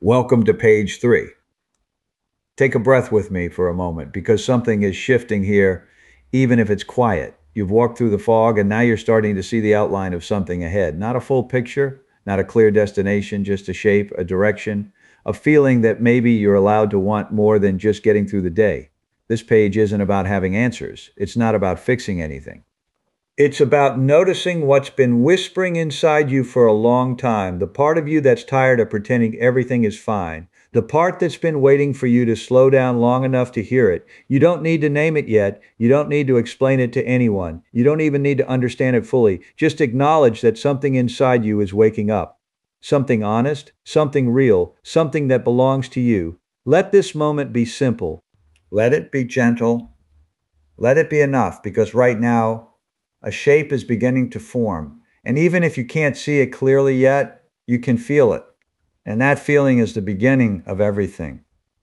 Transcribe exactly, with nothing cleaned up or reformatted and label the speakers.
Speaker 1: Welcome to page three. Take a breath with me for a moment because something is shifting here, even if it's quiet. You've walked through the fog and now you're starting to see the outline of something ahead. Not a full picture, not a clear destination, just a shape, a direction, a feeling that maybe you're allowed to want more than just getting through the day. This page isn't about having answers. It's not about fixing anything. It's about noticing what's been whispering inside you for a long time, the part of you that's tired of pretending everything is fine, the part that's been waiting for you to slow down long enough to hear it. You don't need to name it yet. You don't need to explain it to anyone. You don't even need to understand it fully. Just acknowledge that something inside you is waking up. Something honest, something real, something that belongs to you. Let this moment be simple. Let it be gentle. Let it be enough because right now, a shape is beginning to form. And even if you can't see it clearly yet, you can feel it. And that feeling is the beginning of everything.